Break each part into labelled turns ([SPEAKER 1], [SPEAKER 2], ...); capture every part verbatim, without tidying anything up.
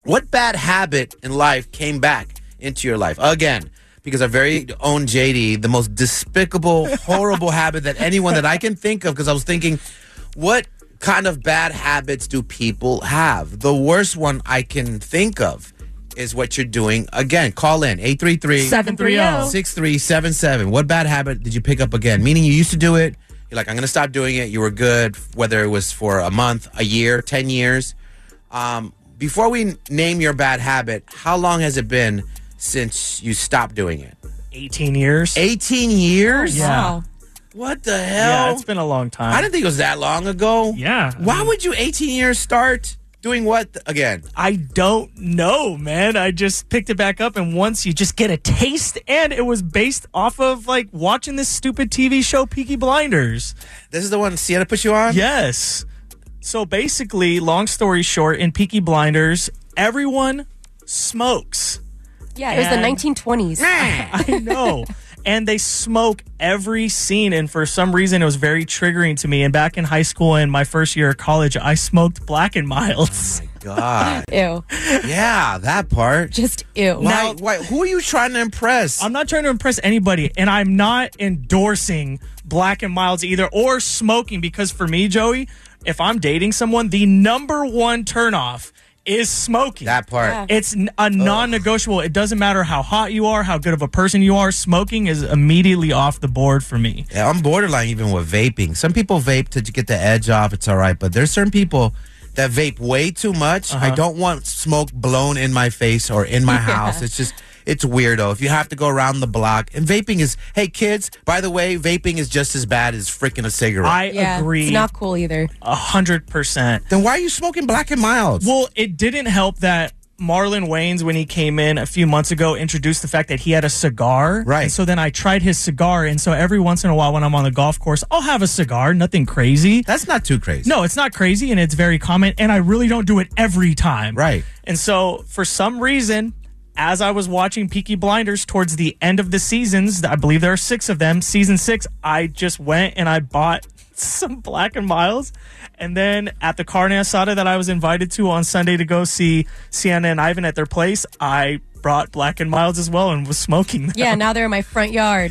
[SPEAKER 1] What bad habit in life came back into your life? Again, because our very own J D, the most despicable, horrible habit that anyone that I can think of, because I was thinking, what kind of bad habits do people have? The worst one I can think of is what you're doing. Again, call in eight three three,
[SPEAKER 2] seven three zero,
[SPEAKER 1] six three seven seven. What bad habit did you pick up again? Meaning you used to do it. You're like, I'm going to stop doing it. You were good, whether it was for a month, a year, ten years. Um, before we name your bad habit, how long has it been since you stopped doing it?
[SPEAKER 2] eighteen years.
[SPEAKER 1] eighteen years?
[SPEAKER 2] Yeah.
[SPEAKER 3] Wow.
[SPEAKER 1] What the hell?
[SPEAKER 2] Yeah, it's been a long time.
[SPEAKER 1] I didn't think it was that long ago.
[SPEAKER 2] Yeah.
[SPEAKER 1] Why would you, eighteen years, start doing what th- again?
[SPEAKER 2] I don't know, man. I just picked it back up, and once you just get a taste, and it was based off of like watching this stupid T V show, Peaky Blinders.
[SPEAKER 1] This is the one Sienna put you on?
[SPEAKER 2] Yes. So basically, long story short, in Peaky Blinders, everyone smokes.
[SPEAKER 3] Yeah, it was the
[SPEAKER 2] And-
[SPEAKER 3] nineteen twenties.
[SPEAKER 2] I know. And they smoke every scene. And for some reason, it was very triggering to me. And back in high school and my first year of college, I smoked Black and Milds.
[SPEAKER 1] God.
[SPEAKER 3] Ew.
[SPEAKER 1] Yeah, that part.
[SPEAKER 3] Just ew.
[SPEAKER 1] Why, why, who are you trying to impress?
[SPEAKER 2] I'm not trying to impress anybody. And I'm not endorsing Black and Milds either or smoking. Because for me, Joey, if I'm dating someone, the number one turnoff is smoking.
[SPEAKER 1] That part.
[SPEAKER 3] Yeah.
[SPEAKER 2] It's n- a non-negotiable. It doesn't matter how hot you are, how good of a person you are. Smoking is immediately off the board for me.
[SPEAKER 1] Yeah, I'm borderline even with vaping. Some people vape to get the edge off. It's all right. But there's certain people that vape way too much.
[SPEAKER 2] Uh-huh.
[SPEAKER 1] I don't want smoke blown in my face or in my house. It's just, it's weirdo. If you have to go around the block. And vaping is, hey, kids, by the way, vaping is just as bad as freaking a cigarette.
[SPEAKER 2] I
[SPEAKER 3] Yeah,
[SPEAKER 2] agree
[SPEAKER 3] it's not cool either.
[SPEAKER 2] a hundred percent.
[SPEAKER 1] then why are you smoking Black and Milds?
[SPEAKER 2] Well, it didn't help that Marlon Wayans, when he came in a few months ago, introduced the fact that he had a cigar.
[SPEAKER 1] Right.
[SPEAKER 2] And so then I tried his cigar. And so every once in a while when I'm on the golf course, I'll have a cigar. Nothing crazy.
[SPEAKER 1] That's not too crazy.
[SPEAKER 2] No, it's not crazy, and it's very common, and I really don't do it every time.
[SPEAKER 1] Right.
[SPEAKER 2] And so, for some reason, as I was watching Peaky Blinders towards the end of the seasons, I believe there are six of them, season six, I just went and I bought some Black and Milds. And then at the carne asada that I was invited to on Sunday to go see Sienna and Ivan at their place, I brought Black and Milds as well and was smoking them.
[SPEAKER 3] Yeah, now they're in my front yard.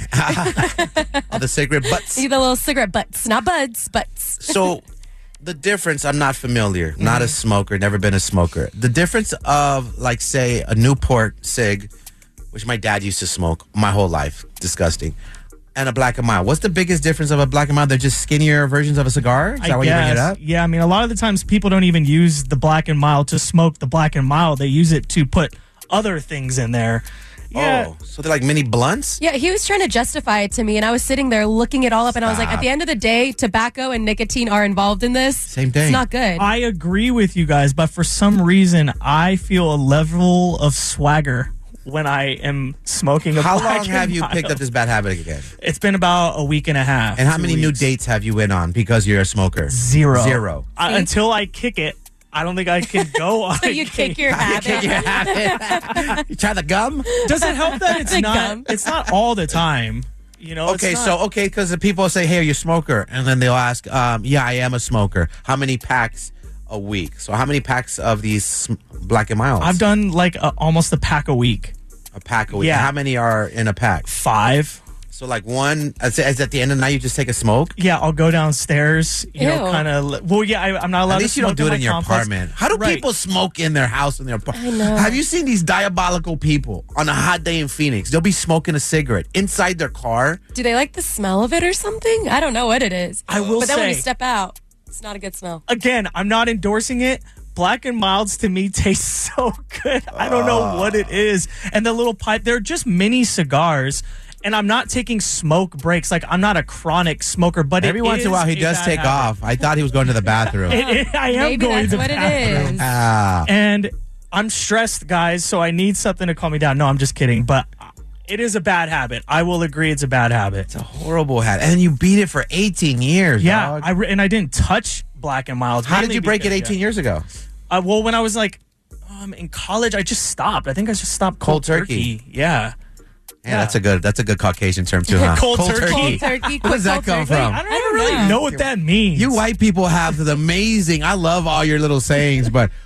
[SPEAKER 1] All the cigarette butts.
[SPEAKER 3] See the little cigarette butts, not buds, butts.
[SPEAKER 1] So the difference, I'm not familiar, not a smoker, never been a smoker. The difference of, like, say, a Newport cig, which my dad used to smoke my whole life, disgusting, and a Black and Mild. What's the biggest difference of a Black and Mild? They're just skinnier versions of a cigar? Is that
[SPEAKER 2] I
[SPEAKER 1] why you bring it
[SPEAKER 2] guess.
[SPEAKER 1] up?
[SPEAKER 2] Yeah, I mean, a lot of the times people don't even use the Black and Mild to smoke the Black and Mild. They use it to put other things in there. Yeah.
[SPEAKER 1] Oh, so they're like mini blunts?
[SPEAKER 3] Yeah, he was trying to justify it to me, and I was sitting there looking it all up, and I was like,
[SPEAKER 1] Stop.
[SPEAKER 3] at the end of the day, tobacco and nicotine are involved in this.
[SPEAKER 1] Same thing.
[SPEAKER 3] It's not good.
[SPEAKER 2] I agree with you guys, but for some reason, I feel a level of swagger when I am smoking a
[SPEAKER 1] How
[SPEAKER 2] Black
[SPEAKER 1] long have
[SPEAKER 2] and
[SPEAKER 1] you
[SPEAKER 2] Mild.
[SPEAKER 1] picked up this bad habit again?
[SPEAKER 2] It's been about a week and a half.
[SPEAKER 1] And how
[SPEAKER 2] two
[SPEAKER 1] many new
[SPEAKER 2] weeks.
[SPEAKER 1] dates have you went on because you're a smoker?
[SPEAKER 2] Zero.
[SPEAKER 1] Zero.
[SPEAKER 2] I, until I kick it, I don't think I can go on.
[SPEAKER 3] so you kick your habit.
[SPEAKER 1] You have it. You try the gum?
[SPEAKER 2] Does it help that it's
[SPEAKER 3] The
[SPEAKER 2] not?
[SPEAKER 3] gum.
[SPEAKER 2] It's not all the time. You know.
[SPEAKER 1] Okay,
[SPEAKER 2] it's
[SPEAKER 1] so,
[SPEAKER 2] not-
[SPEAKER 1] okay, because the people say, hey, are you a smoker? And then they'll ask, um, yeah, I am a smoker. How many packs a week? So how many packs of these sm- Black and Milds?
[SPEAKER 2] I've done like a, almost a pack a week.
[SPEAKER 1] a pack a week.
[SPEAKER 2] Yeah.
[SPEAKER 1] How many are in a pack?
[SPEAKER 2] Five.
[SPEAKER 1] So like one, is is at the end of the night you just take a smoke?
[SPEAKER 2] Yeah, I'll go downstairs. You know,
[SPEAKER 3] Ew.
[SPEAKER 2] kind of. Well, yeah, I, I'm not allowed.
[SPEAKER 1] At least
[SPEAKER 2] to
[SPEAKER 1] you don't
[SPEAKER 2] smoke
[SPEAKER 1] do it in
[SPEAKER 2] my
[SPEAKER 1] your
[SPEAKER 2] complex.
[SPEAKER 1] apartment. How do
[SPEAKER 2] Right.
[SPEAKER 1] people smoke in their house in their apartment?
[SPEAKER 3] I know.
[SPEAKER 1] Have you seen these diabolical people on a hot day in Phoenix? They'll be smoking a cigarette inside their car.
[SPEAKER 3] Do they like the smell of it or something? I don't know what it is.
[SPEAKER 2] I will
[SPEAKER 3] But then when you
[SPEAKER 2] say-
[SPEAKER 3] step out, it's not a good smell.
[SPEAKER 2] Again, I'm not endorsing it. Black and Milds to me taste so good. I don't know what it is. And the little pipe, they're just mini cigars. And I'm not taking smoke breaks. Like, I'm not a chronic smoker, but
[SPEAKER 1] Every
[SPEAKER 2] it
[SPEAKER 1] once in a
[SPEAKER 2] is
[SPEAKER 1] while he does
[SPEAKER 2] bad
[SPEAKER 1] take
[SPEAKER 2] habit.
[SPEAKER 1] off. I thought he was going to the bathroom.
[SPEAKER 2] It- it- I am
[SPEAKER 3] Maybe
[SPEAKER 2] going
[SPEAKER 3] that's
[SPEAKER 2] to the
[SPEAKER 3] what
[SPEAKER 2] bathroom.
[SPEAKER 3] it is.
[SPEAKER 1] Ah.
[SPEAKER 2] And I'm stressed, guys, so I need something to calm me down. No, I'm just kidding. But it is a bad habit. I will agree it's a bad habit.
[SPEAKER 1] It's a horrible hat. And you beat it for eighteen years,
[SPEAKER 2] Yeah,
[SPEAKER 1] dog.
[SPEAKER 2] I re- and I didn't touch Black and Milds.
[SPEAKER 1] How did
[SPEAKER 2] mainly
[SPEAKER 1] you break it
[SPEAKER 2] because-
[SPEAKER 1] eighteen years ago?
[SPEAKER 2] Uh, well, when I was like um, in college, I just stopped. I think I just stopped cold,
[SPEAKER 1] Cold turkey.
[SPEAKER 2] Yeah.
[SPEAKER 1] Yeah, that's a good that's a good Caucasian term too, huh?
[SPEAKER 2] Cold turkey.
[SPEAKER 3] Cold turkey.
[SPEAKER 1] Where does that
[SPEAKER 3] cold
[SPEAKER 1] come
[SPEAKER 3] turkey.
[SPEAKER 1] from?
[SPEAKER 2] I don't,
[SPEAKER 3] I don't
[SPEAKER 2] really
[SPEAKER 3] know.
[SPEAKER 2] know what that means.
[SPEAKER 1] You white people have the amazing. I love all your little sayings, but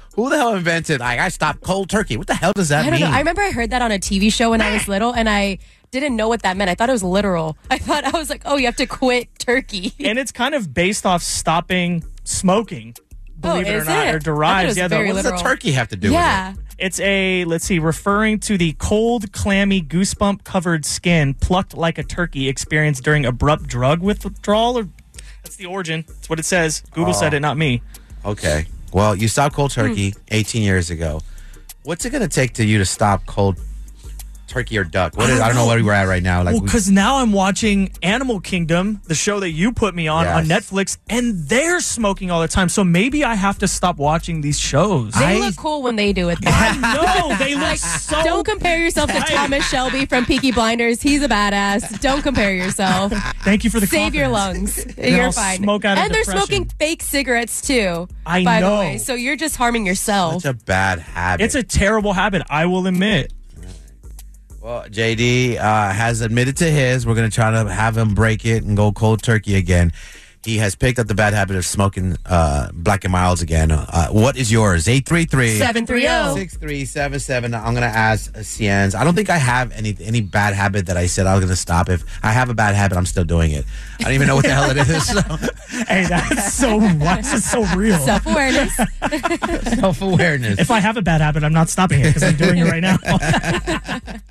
[SPEAKER 1] Who the hell invented, like, I stopped cold turkey? What the hell does that
[SPEAKER 3] I don't
[SPEAKER 1] mean?
[SPEAKER 3] know. I remember I heard that on a T V show when I was little, and I didn't know what that meant. I thought it was literal. I thought I was like, oh, you have to quit turkey.
[SPEAKER 2] And it's kind of based off stopping smoking. Believe
[SPEAKER 3] Oh,
[SPEAKER 2] it or
[SPEAKER 3] is
[SPEAKER 2] not,
[SPEAKER 3] it?
[SPEAKER 2] or
[SPEAKER 3] I
[SPEAKER 2] derives.
[SPEAKER 3] thought it was
[SPEAKER 2] Yeah, the-
[SPEAKER 3] very
[SPEAKER 1] What does the
[SPEAKER 3] literal.
[SPEAKER 1] turkey have to do
[SPEAKER 3] Yeah.
[SPEAKER 1] with it?
[SPEAKER 2] it's a, let's see, referring to the cold, clammy, goosebump covered skin plucked like a turkey experienced during abrupt drug withdrawal. Or that's the origin. That's what it says. Google said it, not me.
[SPEAKER 1] Okay. Well, you stopped cold turkey eighteen years ago. What's it going to take to you to stop cold turkey or duck? What
[SPEAKER 2] I
[SPEAKER 1] is,
[SPEAKER 2] don't
[SPEAKER 1] I don't know
[SPEAKER 2] know.
[SPEAKER 1] where we're at right now. Like,
[SPEAKER 2] Well,
[SPEAKER 1] we-
[SPEAKER 2] because now I'm watching Animal Kingdom, the show that you put me on on
[SPEAKER 1] Yes.
[SPEAKER 2] Netflix, and they're smoking all the time. So maybe I have to stop watching these shows.
[SPEAKER 3] They
[SPEAKER 1] I-
[SPEAKER 3] look cool when they do it, though.
[SPEAKER 2] I know they look so.
[SPEAKER 3] Don't compare yourself to Thomas Shelby from Peaky Blinders. He's a badass. Don't compare yourself.
[SPEAKER 2] Thank you for the
[SPEAKER 3] Save your
[SPEAKER 2] confidence.
[SPEAKER 3] lungs.
[SPEAKER 2] Then
[SPEAKER 3] You're
[SPEAKER 2] I'll
[SPEAKER 3] fine.
[SPEAKER 2] smoke out of
[SPEAKER 3] and they're
[SPEAKER 2] depression.
[SPEAKER 3] smoking fake cigarettes too.
[SPEAKER 2] I
[SPEAKER 3] by
[SPEAKER 2] know.
[SPEAKER 3] the way, so you're just harming yourself.
[SPEAKER 1] such a bad habit.
[SPEAKER 2] It's a terrible habit, I will admit.
[SPEAKER 1] Well, J D uh, has admitted to his. We're going to try to have him break it and go cold turkey again. He has picked up the bad habit of smoking uh, Black and Milds again. Uh, what is yours? eight three three
[SPEAKER 3] seven three zero.
[SPEAKER 1] six three seven seven. I'm going to ask Cien's. I don't think I have any any bad habit that I said I was going to stop. If I have a bad habit, I'm still doing it. I don't even know what the hell it is. So.
[SPEAKER 2] Hey, that's so why is it so real?
[SPEAKER 3] Self awareness.
[SPEAKER 1] Self-awareness.
[SPEAKER 2] If I have a bad habit, I'm not stopping it because I'm doing it right now.